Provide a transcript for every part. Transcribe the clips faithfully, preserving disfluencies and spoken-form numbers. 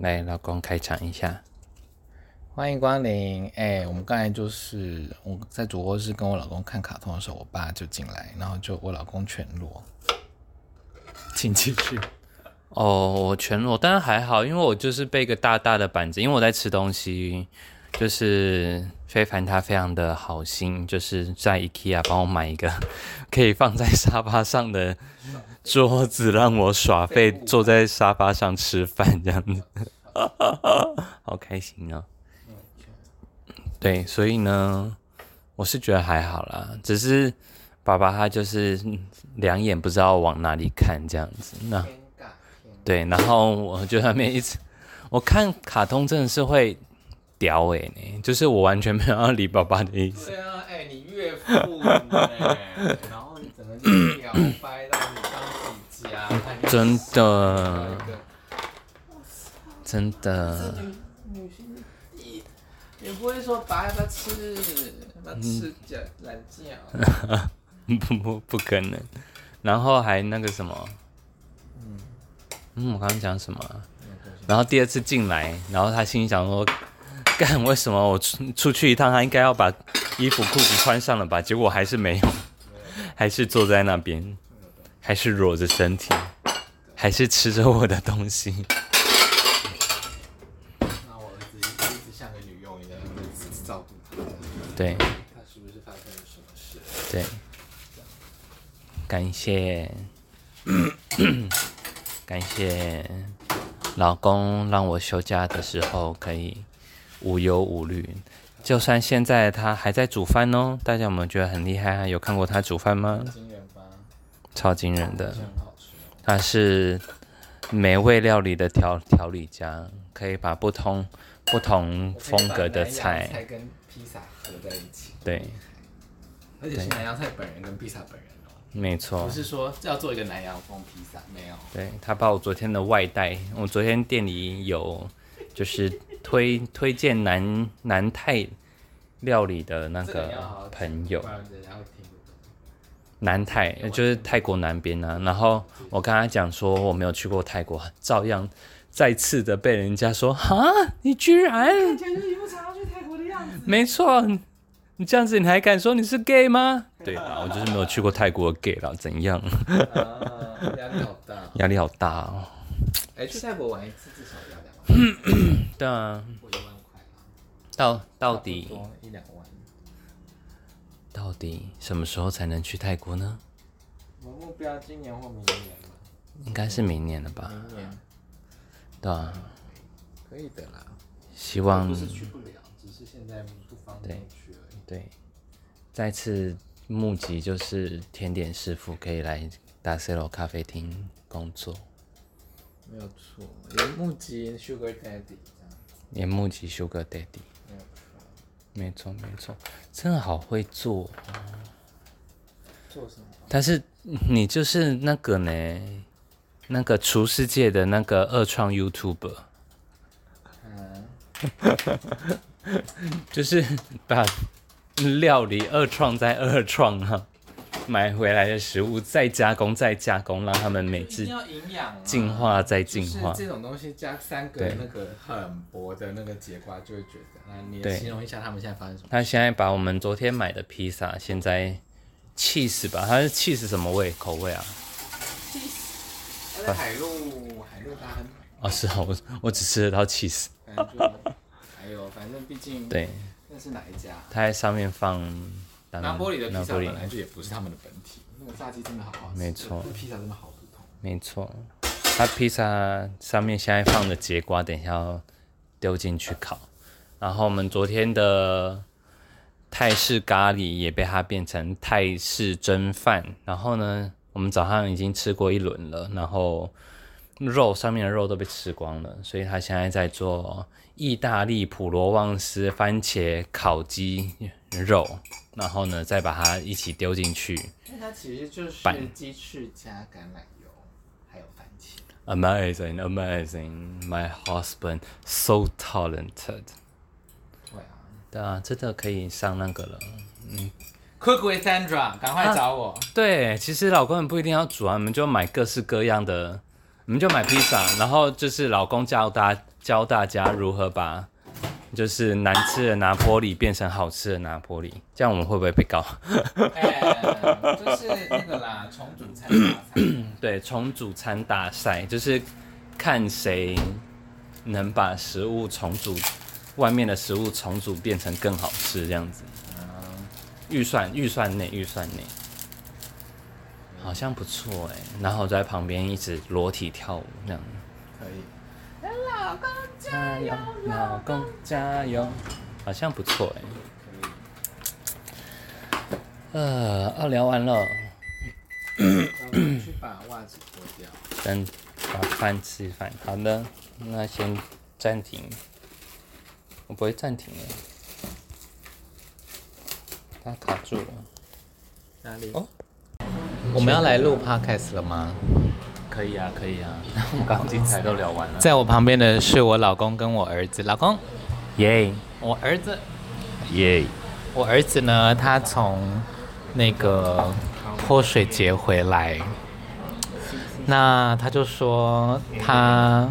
来，老公开场一下。 欢迎光临。哎、欸，我们刚才就是我在主卧室跟我老公看卡通的时候，我爸就进来，然后就我老公全裸，请继续。 哦，我全裸，但是还好，因为我就是背一个大大的板子，因为我在吃东西。就是非凡他非常的好心，就是在 IKEA 帮我买一个可以放在沙发上的桌子，让我耍废坐在沙发上吃饭这样子，好开心哦。对，所以呢，我是觉得还好啦，只是爸爸他就是两眼不知道往哪里看这样子。那对，然后我就在那边一直，我看卡通真的是会屌哎、欸，就是我完全没有要理爸爸的意思。 对啊，哎、欸，你岳父哎，然后你整个就摇摆到你当自己家， 真的，真的。 女性也也不会说爸要不要吃，要不要吃脚懒觉。 不不不可能。然后还那个什么，嗯嗯，我刚刚讲什么、啊？然后第二次进来，然后他心里想说。干，为什么我出出去一趟，他应该要把衣服裤子穿上了吧？结果还是没有，还是坐在那边，还是裸着身体，还是吃着我的东西。 那我儿子一直像个女佣一样照顾他。 对。 他是不是发生了什么事？ 对。感谢，感谢老公让我休假的时候可以无忧无虑，就算现在他还在煮饭哦，大家有没有觉得很厉害啊？有看过他煮饭吗？ 惊人吧， 超惊人的， 很好吃哦。 他是美味料理的调调理家，可以把不同不同风格的菜， 菜跟披萨合在一起。 对， 而且是南洋菜本人跟披萨本人哦。 没错， 不是说要做一个南洋风披萨，没有。 对，他把我昨天的外带，我昨天店里有就是推推荐南南泰料理的那个朋友，南泰就是泰国南边啊。然后我跟他讲说我没有去过泰国，照样再次的被人家说哈，你居然看起来就是一副常要去泰国的样子。 没错，你这样子你还敢说你是 gay 吗？对啦，我就是没有去过泰国的 gay 啦，怎样？ 啊，压力好大， 压力好大哦。 哎、欸，去泰国玩一次至少要两万块。 对啊， 过一万块啦。 到到底一两万。 到底什么时候才能去泰国呢？ 我目标今年或明年吧。 应该是明年了吧？ 明年。 对啊。 可以的啦。 希望。 不是去不了，只是现在不方便去而已。 对。再次募集就是甜点师傅可以来达塞罗咖啡厅工作。 没有错，也募集 Sugar Daddy 也募集 Sugar Daddy。没错没错，真的好会做、哦。 做什么？ 但是你就是那个呢，那个厨师界的那个二创 YouTuber。嗯。就是把料理二创再二创啊。买回来的食物再加工再加工，让他们每次进化再进化。 就是这种东西加三个那个很薄的那个节瓜，就会觉得。那你形容一下他们现在发生什么？ 他现在把我们昨天买的披萨，现在 cheese 吧，它是 cheese 什么味口味啊 ？cheese， 它是海陆海陆大亨。 哦，是啊，我我只吃得到 cheese。 还有，反正毕竟对，那是哪一家？ 它在上面放。 拿坡里的披萨本来就也不是他们的本体，那个炸鸡真的好好吃。 没错， 披萨真的好普通。 没错，它披萨上面现在放的节瓜，等一下要丢进去烤。然后我们昨天的泰式咖喱也被它变成泰式蒸饭。然后呢，我们早上已经吃过一轮了，然后肉上面的肉都被吃光了，所以他现在在做意大利普罗旺斯番茄烤鸡肉。然后呢，再把它一起丢进去。 它其实就是鸡翅加橄榄油，还有番茄。 Amazing, amazing! My husband so talented. 对啊， 对啊，真的可以上那个了。嗯 ，Cook with Sandra， 赶快找我、啊。 对，其实老公们不一定要煮啊，你们就买各式各样的，你们就买披萨，然后就是老公教大家教大家如何把就是难吃的拿坡里变成好吃的拿坡里，这样我们会不会被告？ 哎，就是那个啦，重组餐大赛。 对，重组餐大赛就是看谁能把食物重组，外面的食物重组变成更好吃这样子。预算预算内预算内，好像不错哎。然后在旁边一直裸体跳舞这样。 可以。 老公加油，老公加油，好像不错哎。呃，哦，聊完了。 去把袜子脱掉。 等把饭吃饭。好的，那先暂停。我不会暂停哎，它卡住了。 哪里？哦，我们要来录 podcast 了吗？ 可以啊，可以啊。我们刚刚精彩都聊完了。 在我旁边的是我老公跟我儿子。老公， 耶！ 我儿子， 耶！ 我儿子呢，他从那个泼水节回来，那他就说他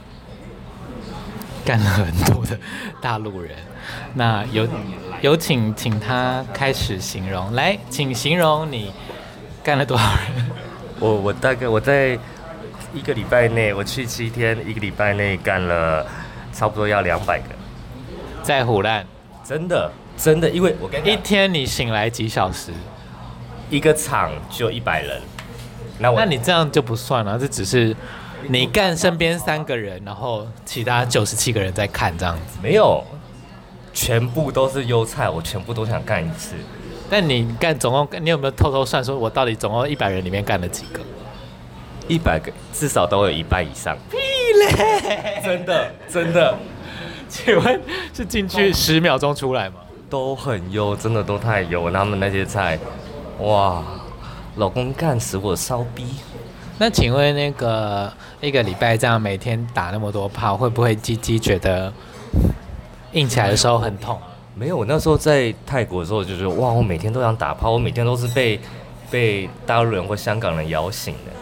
干了很多的大陆人。那有有请请他开始形容，来，请形容你干了多少人？ 我我大概我在一个礼拜内，我去七天，一个礼拜内干了差不多要两百个， 在唬烂， 真的真的，因为我跟你一天你醒来几小时？ 一个场就一百人，那我那你这样就不算了，这只是你干身边三个人，然后其他九十七个人在看这样子。 没有，全部都是优菜，我全部都想干一次。 但你干总共，你有没有偷偷算说，我到底总共一百人里面干了几个？ 一百个，至少都有一半以上。 屁嘞！ 真的真的， 请问是进去十秒钟出来吗？ 都很优，真的都太优。他们那些菜，哇，老公干死我烧逼。 那请问那个一个礼拜这样每天打那么多炮，会不会鸡鸡觉得硬起来的时候很痛？ 没有，我那时候在泰国的时候就觉得，哇，我每天都想打炮，我每天都是被被大陆人或香港人摇醒的。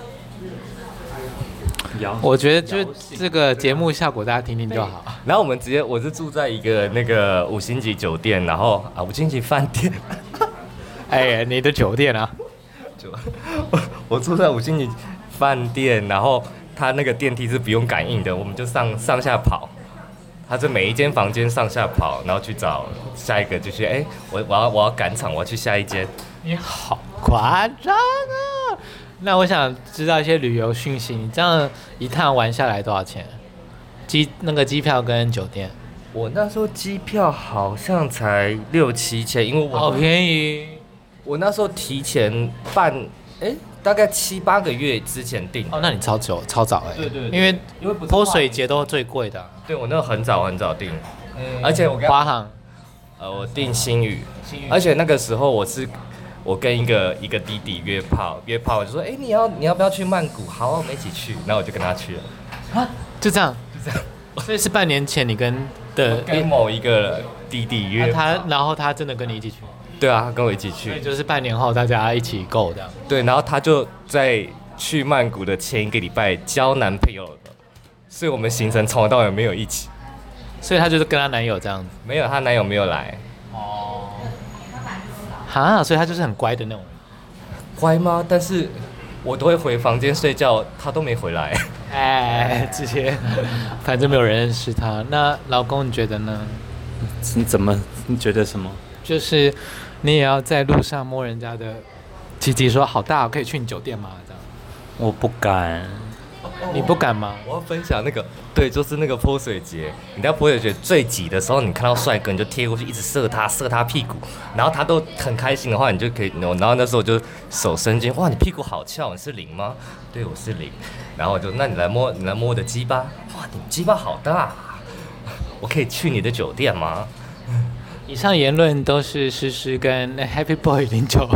我觉得就这个节目效果，大家听听就好。 然后我们直接，我是住在一个那个五星级酒店，然后啊五星级饭店。 哎，你的酒店啊？ 就我我住在五星级饭店，然后他那个电梯是不用感应的，我们就上上下跑。他是每一间房间上下跑，然后去找下一个，就是哎、欸，我我要我要赶场，我要去下一间。 你好夸张啊！那我想知道一些旅游讯息，你这样一趟玩下来多少钱？机那个机票跟酒店？ 我那时候机票好像才六七千，因为我好便宜。 我那时候提前半，哎、欸，大概七八个月之前订。 哦，那你超久超早哎、欸。 对对对， 因为因为不是泼水节都是最贵的、啊。 对，我那个很早很早订，嗯、而且我跟华航， 呃，我订新宇，而且那个时候我是我跟一个一个弟弟约炮，约炮我就说，哎、欸，你要你要不要去曼谷？好，我们一起去，然后我就跟他去了。 啊，就这样， 就这样。 所以是半年前你跟的跟某一个弟弟约、 啊、他，然后他真的跟你一起去。 对啊，他跟我一起去， 所以就是半年后大家一起购这样。 对，然后他就在去曼谷的前一个礼拜交男朋友了，所以我们行程从头到尾没有一起。 所以她就是跟她男友这样子。 没有，她男友没有来。 哦。哈，所以她就是很乖的那种。 乖吗？但是我都会回房间睡觉，她都没回来。 哎，这些反正没有人认识她。那老公你觉得呢？ 你怎么？你觉得什么？ 就是你也要在路上摸人家的鸡鸡，说好大，可以去你酒店吗？这样。 我不敢。 你不敢吗？ 我要分享那个，对，就是那个泼水节。你在泼水节最挤的时候，你看到帅哥，你就贴过去，一直射他，射他屁股，然后他都很开心的话，你就可以，然后那时候就手伸进，哇，你屁股好翘，你是零吗？对，我是零。然后我就，那你来摸，你来摸我的鸡巴，哇，你鸡巴好大，我可以去你的酒店吗？ 以上言论都是诗诗跟 Happy Boy 零九。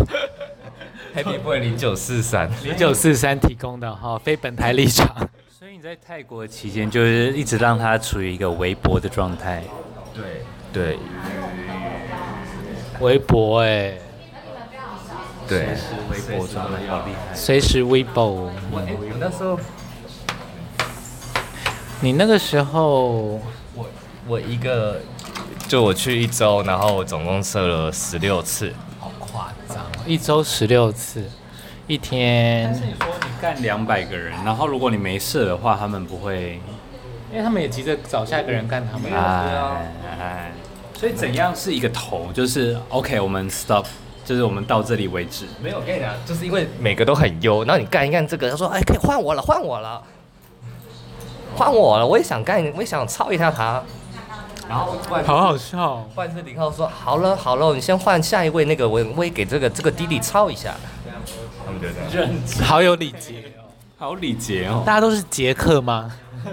Happy Boy 零九四三零九四三提供的哈，非本台立场。 所以你在泰国期间就是一直让他处于一个微博的状态。 对对， 微博哎、欸， 对， 微博状态好厉害。 随时微博。 我哎、我那时候你那个时候， 我我一个就我去一周，然后我总共射了十六次， 好夸张，一周十六次，一天。 但是你说你干两百个人，然后如果你没射的话，他们不会， 因为他们也急着找下一个人干他们。 哎哎，所以怎样是一个头？就是 OK， 我们 stop。就是我们到这里为止。 没有，我跟你讲，就是因为每个都很优，然后你干一干这个，他说，哎，可以换我了，换我了，换我了，我也想干，我也想操一下他。然后好好笑、哦。 换是零号说，好了好了，你先换下一位，那个我我也给这个这个弟弟操一下。他们就这样， 好有礼节哦， 好礼节哦。 大家都是杰克吗？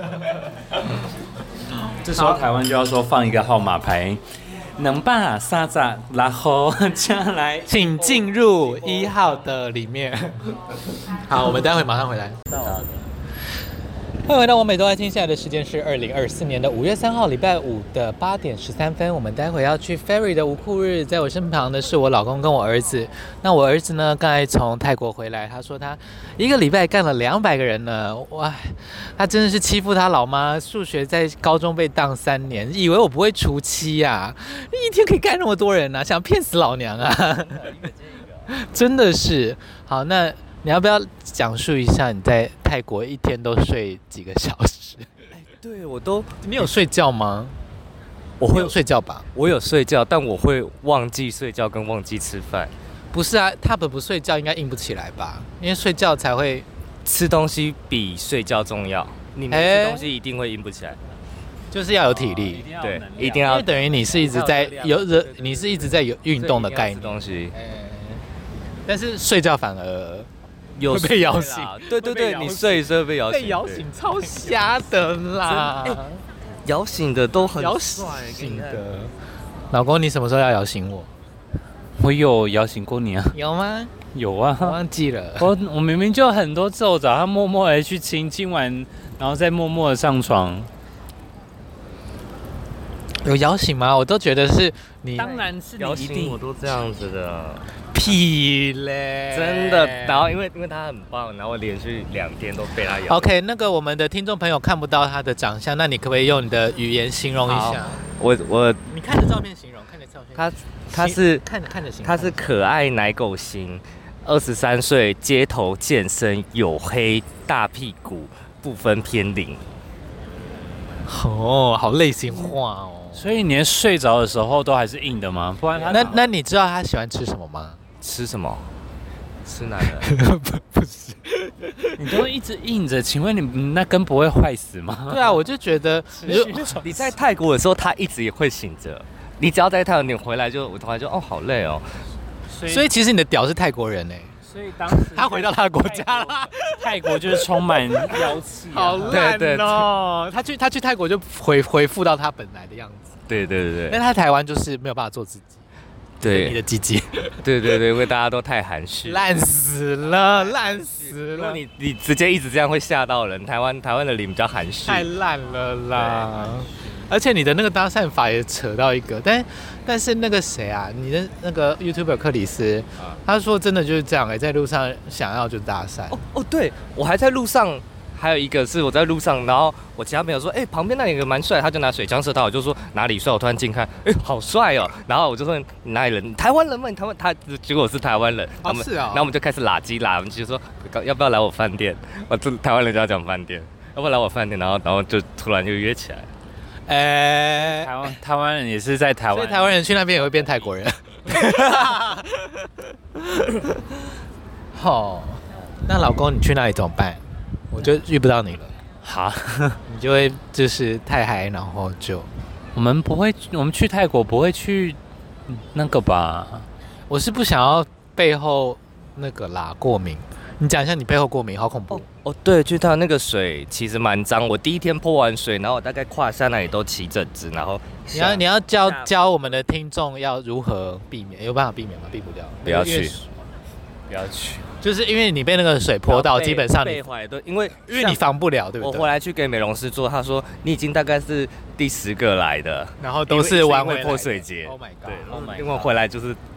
这时候台湾就要说放一个号码牌。能吧，沙子，然后下来， 请进入一号的里面。好，我们待会马上回来。欢迎回到我每周爱听，现在的时间是二零二四年的五月三号，礼拜五的八点十三分。我们待会要去 Ferry 的无裤日，在我身旁的是我老公跟我儿子。那我儿子呢，刚才从泰国回来，他说他一个礼拜干了两百个人呢，哇，他真的是欺负他老妈。数学在高中被当三年，以为我不会除七呀、啊，一天可以干那么多人啊，想骗死老娘啊！真的是。好，那你要不要讲述一下你在泰国一天都睡几个小时？ 对我都， 你有睡觉吗？ 我会有睡觉吧？ 我有睡觉，但我会忘记睡觉跟忘记吃饭。 不是啊，他们不睡觉应该硬不起来吧？因为睡觉才会吃东西比睡觉重要。你没吃东西一定会硬不起来， 就是要有体力， 哦、 对，一定要。 因为等于你是一直在有热，你是一直在有运动的概念东西。 但是睡觉反而有会被摇醒， 对对对，你睡一睡被摇醒， 被摇醒超瞎的啦！ 摇醒的都很摇醒的。老公，你什么时候要摇醒我？ 我有摇醒过你啊？ 有吗？ 有啊， 我忘记了。 我我明明就很多次我找他默默的去亲，亲完然后再默默的上床。 有摇醒吗？我都觉得是你， 当然是摇醒，我都这样子的。 屁嘞！ 真的，然后因为因为他很棒，然后连续两天都被他摇。 OK， 那个我们的听众朋友看不到他的长相，那你可不可以用你的语言形容一下？ 我我你看着照片形容，看着照片。 他他是看着看着形容。 他是可爱奶狗型，二十三岁，街头健身，黝黑，大屁股，不分偏零。 哦，好类型化哦。 所以你连睡着的时候都还是硬的吗？不然他那那你知道他喜欢吃什么吗？ 吃什么？吃男人？ 不不是， 你都一直硬着，请问你那根不会坏死吗？ 对啊，我就觉得你就你在泰国的时候，他一直也会醒着。你只要在泰国，你回来就我突然就哦好累哦。 所以所以其实你的屌是泰国人哎。 所以当时他回到他的国家了， 泰国就是充满妖气、啊， 好烂哦！他去他去泰国就回恢复到他本来的样子。 对对对对， 但他台湾就是没有办法做自己。 对， 你的鸡鸡。 对对对，因为大家都太含蓄， 烂死了，烂死了！ 你你直接一直这样会吓到人。台湾台湾的脸比较含蓄， 太烂了啦！而且你的那个搭讪法也扯到一个，但但是那个谁啊，你的那个 YouTuber 克里斯，啊、他说真的就是这样哎、欸，在路上想要就搭讪。 哦哦，对我还在路上，还有一个是我在路上，然后我其他朋友说，哎、欸，旁边那有个蛮帅，他就拿水枪射他，我就说哪里帅，我突然近看，哎、欸，好帅哦，然后我就说你哪里人？台湾人吗？你台湾他结果我是台湾人， 哦是啊、哦， 然后我们就开始拉鸡拉，我们就说要不要来我饭店？我这台湾人就要讲饭店，要不要来我饭店？然后然后就突然就约起来。 哎、欸， 台湾台湾人也是在台湾， 所以台湾人去那边也会变泰国人。好，那老公你去那里怎么办？我就遇不到你了。 好， 你就会就是太嗨，然后就我们不会，我们去泰国不会去那个吧？ 我是不想要背后那个啦过敏。你讲一下你背后过敏，好恐怖。 哦哦，对，去它那个水其实蛮脏。我第一天泼完水，然后我大概胯下那里都起疹子，然后你要你要教教我们的听众要如何避免，有办法避免吗？避不掉， 不要去， 不要去， 就是因为你被那个水泼到，基本上你背坏都因为因为你防不了，对不对？ 我回来去给美容师做，他说你已经大概是第十个来的， 然后都是玩回泼水节。 Oh my god！ 对， Oh my god 因为我回来就是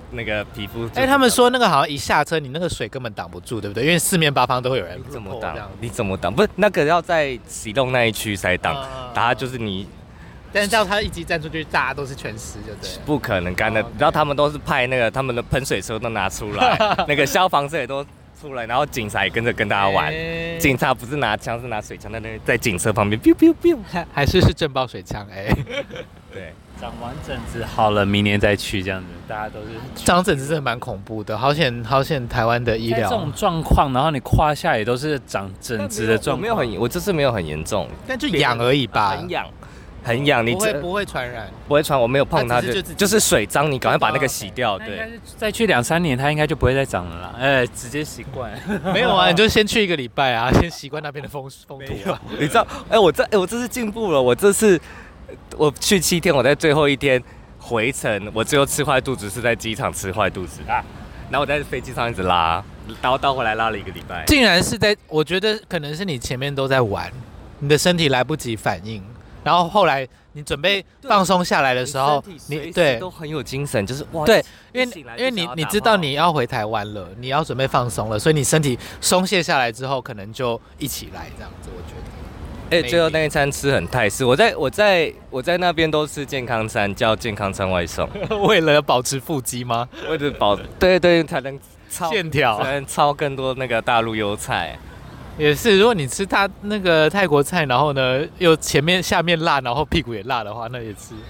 那个皮肤。 哎、欸，他们说那个好像一下车，你那个水根本挡不住，对不对？因为四面八方都会有人。 你怎么挡？你怎么挡？不是那个要在启动那一区才挡，打、呃、就是你。 但是叫他一击站出去，大家都是全湿，就对。 不可能干的，你知道他们都是派那个他们的喷水车都拿出来，那个消防车也都出来，然后警察也跟着跟大家玩。欸、警察不是拿枪，是拿水枪在那在警车旁边 biu biu biu， 还是是震爆水枪哎。欸、 对， 长完疹子好了，明年再去这样子，大家都是。 长疹子真的蛮恐怖的，好险好险，台湾的医疗这种状况，然后你胯下也都是长疹子的状况。 没有很，我这次没有很严重， 但就痒而已吧， 很痒。很痒，你不会不会传染， 不会传，我没有碰它，就就是水脏，你赶快把那个洗掉。对， 再去两三年，它应该就不会再长了啦。哎，直接习惯。 没有啊，你就先去一个礼拜啊，先习惯那边的风风土啊。 你知道，哎，我这哎我这次进步了，我这次我去七天，我在最后一天回程，我最后吃坏肚子是在机场吃坏肚子啊，然后我在飞机上一直拉，倒倒回来拉了一个礼拜。 竟然是在，我觉得可能是你前面都在玩，你的身体来不及反应。然后后来你准备放松下来的时候， 你对都很有精神，就是哇， 对，因为因为你你知道你要回台湾了，你要准备放松了，所以你身体松懈下来之后，可能就一起来这样子，我觉得。 哎、欸，最后那一餐吃很泰式，我在我在我在那边都吃健康餐，叫健康餐外送， 为了保持腹肌吗？ 为了保对对才能操线条， 才能操更多那个大陆优菜。 也是，如果你吃他那个泰国菜，然后呢又前面下面辣，然后屁股也辣的话，那也是。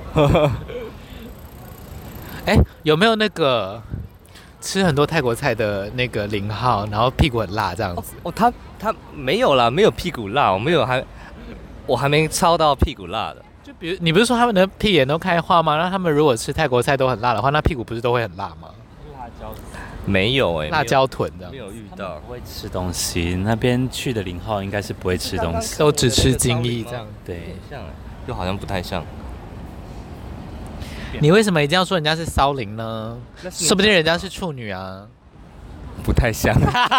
哎、欸，有没有那个吃很多泰国菜的那个零号，然后屁股很辣这样子？ 哦，哦他他没有啦，没有屁股辣，我没有还我还没超到屁股辣的。 就比如你不是说他们的屁眼都开花吗？那他们如果吃泰国菜都很辣的话，那屁股不是都会很辣吗？ 辣椒。 没有哎、欸， 辣椒臀的， 没有遇到。 不会吃东西，那边去的零号应该是不会吃东西， 都只吃精益这样。 对， 像又好像不太像。 你为什么一定要说人家是骚灵呢？说不定人家是处女啊。 不太像。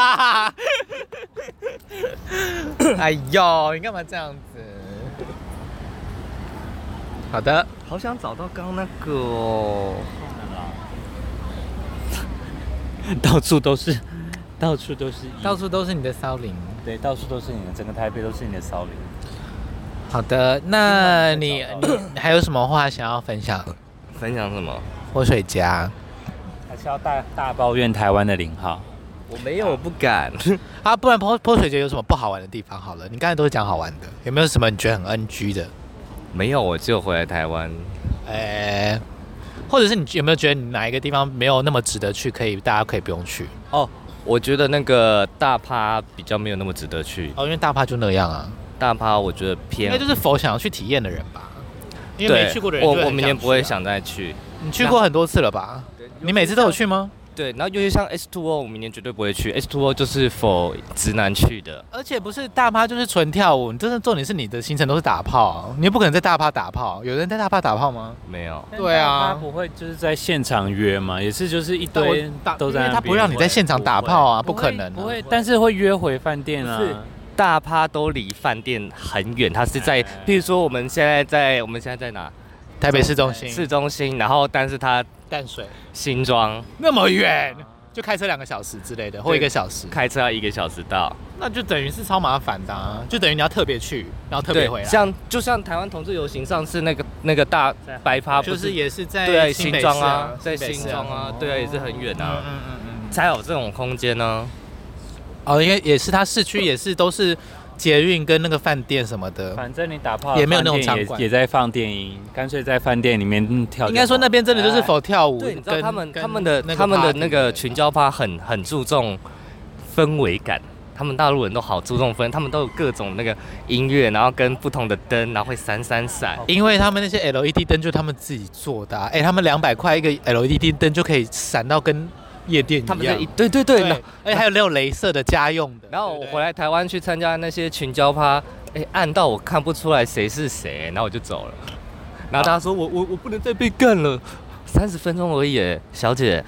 哎呦，你干嘛这样子？好的， 好想找到刚刚那个哦。 到处都是，到处都是， 到处都是你的骚灵。 对，到处都是你的，整个台北都是你的骚灵。 好的，那你你还有什么话想要分享？ 分享什么？ 泼水节。 还是要大大抱怨台湾的零号？ 我没有，我不敢。 啊，不然泼泼水节有什么不好玩的地方？好了，你刚才都是讲好玩的，有没有什么你觉得很 N G 的？ 没有，我只有回来台湾。 哎、欸。或者是你有没有觉得你哪一个地方没有那么值得去，可以大家可以不用去？ 哦，我觉得那个大趴比较没有那么值得去。 哦，因为大趴就那样啊。 大趴我觉得偏， 应该就是否想要去体验的人吧。因为没去过的人就很想去啊， 我我明年不会想再去。 你去过很多次了吧？你每次都有去吗？ 对，然后尤其像 S 二 O， 我明年绝对不会去。S 二 O 就是否直男去的， 而且不是大趴就是纯跳舞，你真的重点是你的行程都是打炮，你也不可能在大趴打炮。有人在大趴打炮吗？ 没有。 对啊， 他不会就是在现场约嘛，也是就是一堆都在那边， 因为他不让你在现场打炮啊，不可能、啊。 不会，但是会约回饭店啊。 大趴都离饭店很远，它是在，譬如说我们现在在，我们现在在哪？ 台北市中心。 市中心，然后但是它淡水、 新庄那么远，就开车两个小时之类的，或一个小时。 开车要一个小时到， 那就等于是超麻烦的、啊，就等于你要特别去，然后特别回来。 像就像台湾同志游行上次那个那个大白趴， 就是也是在对新新庄啊， 在新庄啊，对啊，也是很远啊， 嗯嗯嗯， 才有这种空间呢。 哦，因为也是它市区也是都是捷运跟那个饭店什么的， 反正你打炮也没有那种场馆， 也在放电影，干脆在饭店里面跳。 应该说那边真的就是否跳舞， 对，你知道他们他们的他们的那个群交趴很很注重氛围感，他们大陆人都好注重氛，他们都有各种那个音乐，然后跟不同的灯，然后会闪闪闪， 因为他们那些 L E D 灯就他们自己做的、啊，哎、欸，他们两百块一个 L E D 灯就可以闪到跟夜店一样，他们对对对， 而且还有那种雷射的家用的。 然后我回来台湾去参加那些群交趴，哎、欸，暗到我看不出来谁是谁，然后我就走了。然后大家说我我我不能再被干了，三十分钟而已，小姐。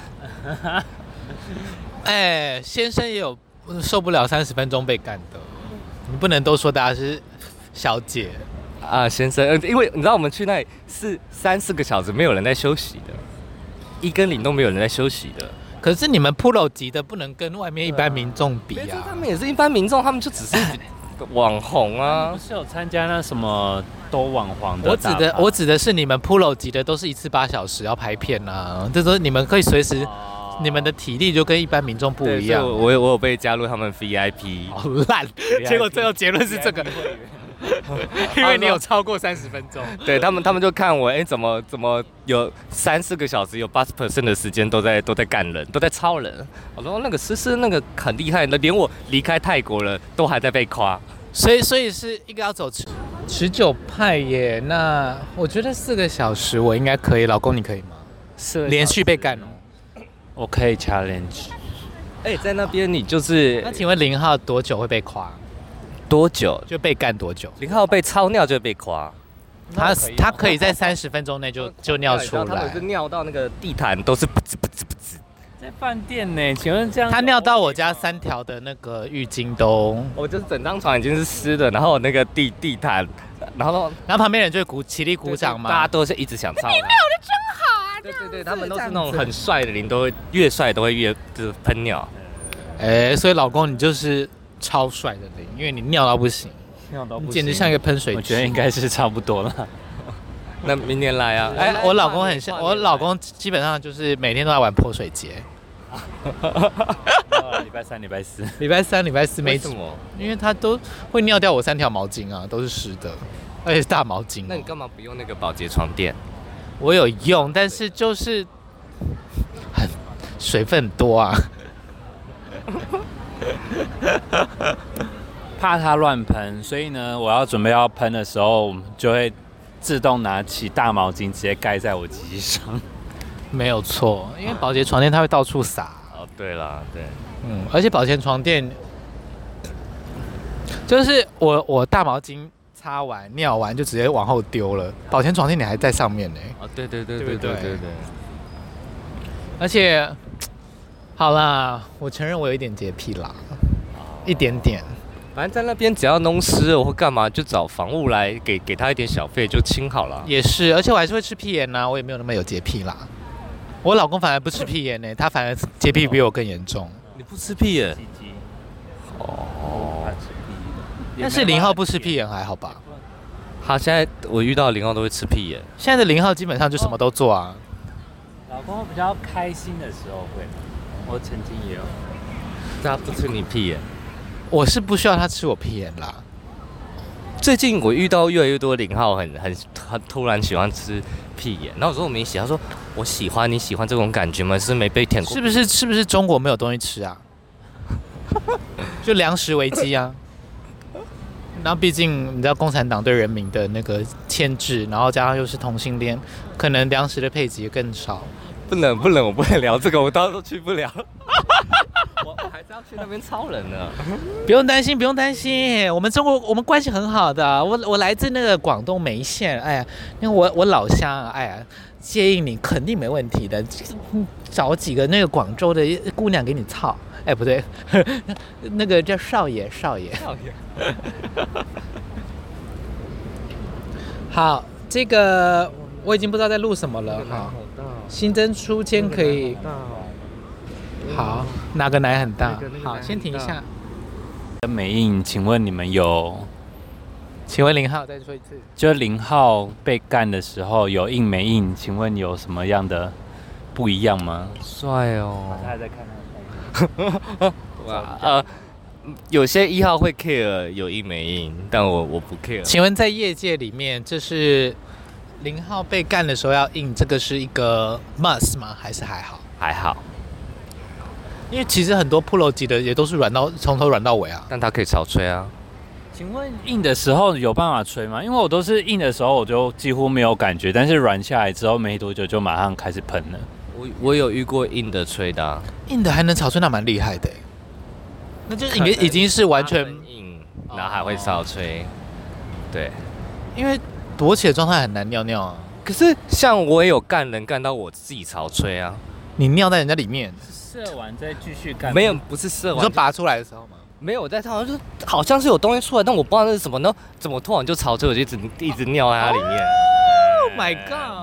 哎、欸，先生也有受不了三十分钟被干的，你不能都说大家是小姐啊，先生，因为你知道我们去那里是三四个小时，没有人在休息的。 一跟零都没有人在休息的。 可是你们 Pro 级的不能跟外面一般民众比啊。 他们也是一般民众，他们就只是网红啊。 不是有参加那什么都网黄的？ 我指的我指的是你们 Pro 级的都是一次八小时要拍片啊，这都你们可以随时。哦你们的体力就跟一般民众不一样。 我有我有被加入他们 V I P， 好烂。结果最后结论是这个，因为你有超过三十分钟。 对他们，他们就看我，哎、欸，怎么怎么有三四个小时，有八十 percent 的时间都在都在干人，都在超人。我说那个诗诗那个很厉害的，连我离开泰国了都还在被夸。 所以所以是一个要走持持久派耶。那我觉得四个小时我应该可以，老公你可以吗？ 是连续被干哦。 我可以 challenge。 哎、欸，在那边你就是…… 那请问零号多久会被夸？ 多久就被干多久？ 零号被超尿就会被夸， 他他可以在三十分钟内就就尿出来。 他们是尿到那个地毯都是不吱不吱不吱。 在饭店呢？请问这样？ 他尿到我家三条的那个浴巾都…… 我就是整张床已经是湿的，然后那个地地毯，然后然后旁边人就会鼓起立鼓掌嘛， 大家都是一直想操。 你尿的真好啊！ 对对对，他们都是那种很帅的零，都会越帅都会越就是喷尿。 哎、欸，所以老公你就是超帅的零，因为你尿到不行， 尿到不行， 简直像一个喷水机。 我觉得应该是差不多了。 那明年来啊！ 哎、欸，我老公很像，我老公基本上就是每天都在玩泼水节。 礼拜三、礼拜四、 礼拜三、礼拜四没什么， 因为他都会尿掉我三条毛巾啊，都是湿的，而且是大毛巾、喔。 那你干嘛不用那个保洁床垫？ 我有用，但是就是很水分很多啊。 怕它乱喷，所以呢，我要准备要喷的时候，我们就会自动拿起大毛巾直接盖在我机上。 没有错，因为保洁床垫它会到处洒。 哦，对啦，对， 嗯，而且保洁床垫就是我我大毛巾擦完尿完就直接往后丢了，保洁床垫你还在上面呢。 哦，对对对对对对对对对。 而且，好啦，我承认我有一点洁癖啦，一点点。 反正在那边只要弄湿了或干嘛，就找房务来给给他一点小费就清好了。 也是，而且我还是会吃屁盐呐、啊，我也没有那么有洁癖啦。我老公反而不吃屁盐呢、欸，他反而洁癖比我更严重。 你不吃屁眼？ 哦，他吃屁。 但是零号不吃屁盐还好吧？ 他现在我遇到零号都会吃屁眼。 现在的零号基本上就什么都做啊。 老公比较开心的时候会，我曾经也有。 他不吃你屁眼？ 我是不需要他吃我屁眼啦。 最近我遇到越来越多零号很很很突然喜欢吃屁眼，然后我说我没喜欢，他说我喜欢，你喜欢这种感觉吗？是没被舔过？ 是不是是不是中国没有东西吃啊？就粮食危机啊。然后毕竟你知道共产党对人民的那个牵制，然后加上又是同性恋，可能粮食的配给更少。 不能不能，我不能聊这个，我到时候去不了。我我还是要去那边超人呢。 不用担心，不用担心，我们中国我们关系很好的。我我来自那个广东梅县，哎呀，因为我我老乡，哎呀，接应你肯定没问题的。找几个那个广州的姑娘给你操，哎不对，那个叫少爷少爷。少爷。好，这个我已经不知道在录什么了哈。新增出间可以。好，哪个奶很大？好，先停一下。 跟美印，请问你们有？ 请问零号再说一次。 就零号被干的时候有印没印？请问有什么样的不一样吗？ 帅哦！ 他还在看他。 哇呃，有些一号会 care 有印没印，但我我不 care。 请问在业界里面，这是零号被干的时候要印，这个是一个 must 吗？还是还好？ 还好。 因为其实很多 Pro 级的也都是软到从头软到尾啊， 但它可以潮吹啊。 请问硬的时候有办法吹吗？因为我都是硬的时候我就几乎没有感觉，但是软下来之后没多久就马上开始喷了。 我我有遇过硬的吹的、啊， 硬的还能潮吹，那蛮厉害的。那就是已经已经是完全硬，然后还会潮吹。对， 因为勃起的状态很难尿尿啊。 可是像我也有干人干到我自己潮吹啊。 你尿在人家里面。 射完再继续干？ 没有，不是射完。 你说拔出来的时候吗？ 没有，我在它好像就是好像是有东西出来，但我不知道那是什么呢？怎么突然就潮吹，我就一直一直尿在它里面。 Oh my god！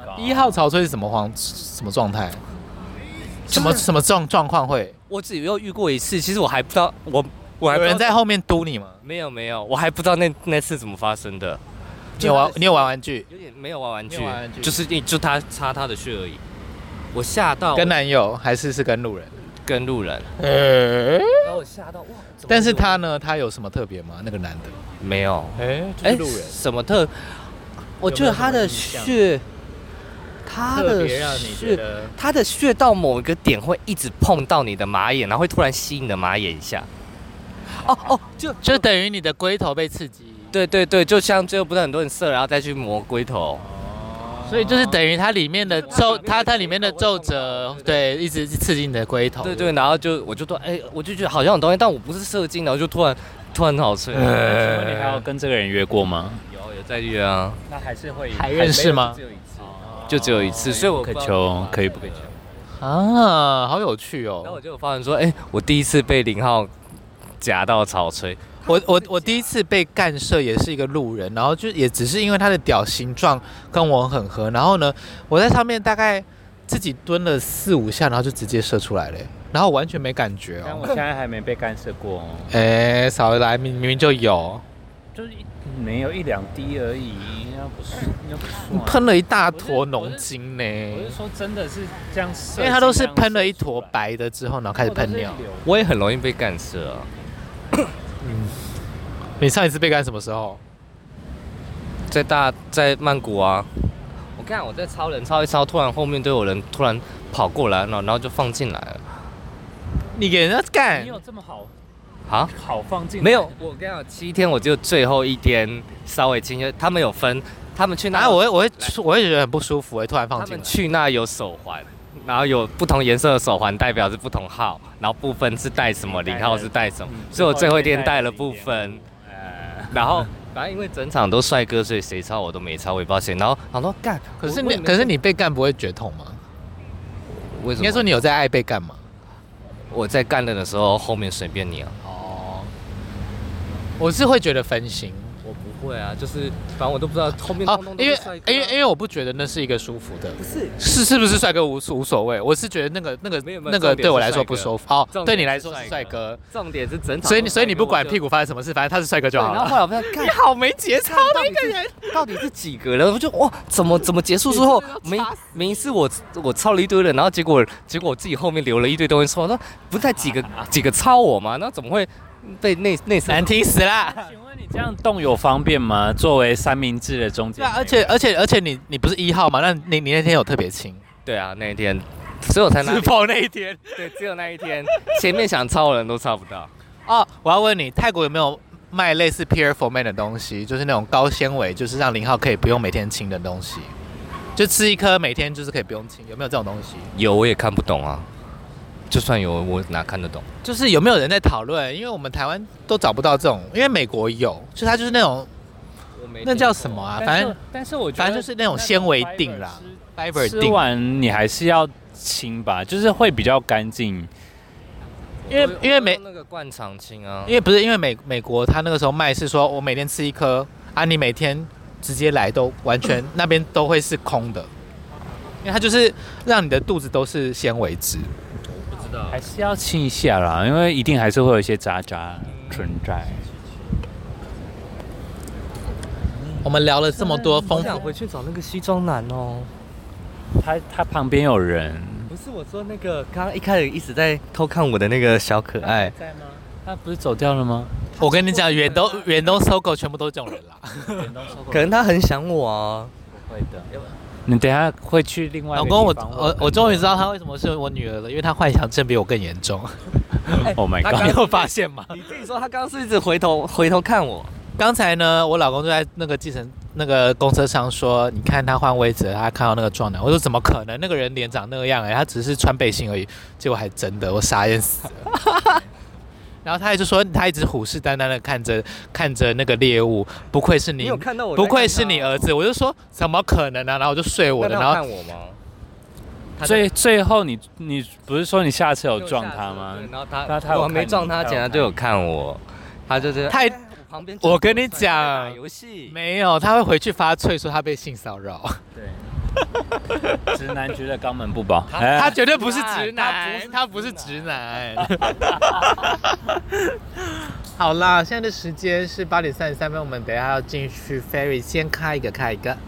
一号潮吹是什么状什么状态？什么什么状状况会？ 我只有遇过一次，其实我还不知道，我我还有人在后面嘟你吗？ 没有没有，我还不知道那那次怎么发生的。 你有玩你有玩玩具？ 有点没有玩玩具， 玩玩具就是你就他擦他的血而已。我吓到， 跟男友还是是跟路人？ 跟路人。 呃， 然后我吓到哇！ 但是他呢？他有什么特别吗？那个男的没有。 哎，就是路人。 什么特？我觉得他的血。他的血，他的血到某一个点会一直碰到你的马眼，然后会突然吸你的马眼一下。哦哦，就就等于你的龟头被刺激。 对对对，就像最后不是很多人射，然后再去磨龟头。 所以就是等于它里面的皱，它它里面的皱褶，对，一直刺激你的龟头。 对对，然后就我就突然哎，我就觉得好像有东西，但我不是射精，然后就突然突然很好吹。 呃，你还有跟这个人约过吗？ 有有在约啊。 那还是会还认识吗？ 就只有一次，所以我可以求，可以不可以求？ 啊，好有趣哦！ 然后我就发现说，哎、欸，我第一次被零号夹到草吹。 我我我第一次被干射也是一个路人，然后就也只是因为他的屌形状跟我很合，然后呢，我在上面大概自己蹲了四五下，然后就直接射出来了，然后完全没感觉哦。 但我现在还没被干涉过哦。 哎、欸，少来，明明就有， 就是没有一两滴而已，那不是那不算。 你喷了一大坨浓精呢。 我是说真的是这样射， 因为他都是喷了一坨白的之后，然后开始喷尿。 我也很容易被干涉啊。 嗯，你上一次被干什么时候？ 在大在曼谷啊。我看我在超人超一超，突然后面都有人突然跑过来，然后然后就放进来了。 你给人家干？ 你有这么好？ 啊， 好放进来？ 没有，我跟你讲，七天我就最后一天稍微轻，他们有分，他们去那， 啊，我会我会我会觉得很不舒服，会突然放进来。 他们去那有手环，然后有不同颜色的手环，代表是不同号，然后部分是带什么，零号是带什么，所以我最后一天带了部分，然后反正因为整场都帅哥，所以谁抄我都没抄，我也不知道谁。然后好多干， 可是你可是你被干不会觉痛吗？ 为什么？ 应该说你有在爱被干吗？ 我在干人的时候后面随便你啊。 哦，我是会觉得分心。 我不会啊，就是反正我都不知道后面通通都是帅哥、啊因为因为因为我不觉得那是一个舒服的， 不是是是不是帅哥无无所谓，我是觉得那个那个没有没有那个对我来说不舒服。哦，对你来说是帅哥， 重点是整场， 所以你所以你不管屁股发生什么事，反正他是帅哥就好了。 然后后来我发现， 你好没节操的一个人， 到底是几个人？我就哇，怎么怎么结束之后，明明是我我抄了一堆人，然后结果结果我自己后面留了一堆东西抄，那不是才几个几个抄我吗？那怎么会被内内射？ 难听死啦！ 你这样动有方便吗？作为三明治的中间， 对啊，而且而且而且你你不是一号吗？那你你那天有特别轻？ 对啊，那一天，所以我才拿。 只否那一天？ 对，只有那一天，前面想抄的人都抄不到。 哦，我要问你，泰国有没有卖类似 Pure for Man 的东西？就是那种高纤维，就是让零号可以不用每天清的东西，就吃一颗每天就是可以不用清，有没有这种东西？ 有，我也看不懂啊。就算有，我哪看得懂？ 就是有没有人在讨论？因为我们台湾都找不到这种，因为美国有，就它就是那种，那叫什么啊？反正但是我觉得反正就是那种纤维锭啦 ，fiber 锭。 吃完你还是要清吧，就是会比较干净。 因为因为美那个灌肠清啊， 因为不是因为美美国他那个时候卖是说我每天吃一颗啊，你每天直接来都完全那边都会是空的，因为它就是让你的肚子都是纤维质。 还是要清一下啦，因为一定还是会有一些渣渣存在。 我们聊了这么多丰富， 想回去找那个西装男哦。 他他旁边有人， 不是我说那个刚刚一开始一直在偷看我的那个小可爱， 在吗？他不是走掉了吗？ 我跟你讲，远东远东搜狗全部都是这种人啦。 远东搜狗， 可能他很想我啊。 不会的。你等一下会去另外一个地方。 老公，我我我终于知道他为什么是我女儿了，因为他幻想症比我更严重。 Oh my god！ 你有发现吗？ 你自己说他刚刚是一直回头回头看我。 刚才呢，我老公就在那个计程那个公车上说，你看他换位置，他看到那个壮男。我说怎么可能？那个人脸长那个样哎、欸，他只是穿背心而已。结果还真的，我傻眼死了。然后他也就说，他一直虎视眈眈的看着看着那个猎物，不愧是你， 你有看到我？ 不愧是你儿子。我就说怎么可能呢、啊？然后我就睡我的，然后看我吗？ 最最后你你不是说你下车有撞他吗？ 然后他他他我没撞他，检查队有看我，他就是太旁边。 我跟你讲， 游戏没有，他会回去发脆说他被性骚扰。 对， 直男觉得肛门不饱， 他绝对不是直男，他不是直男。好啦，现在的时间是八点三十三分，我们等一下要进去 ferry， 先开一个，开一个。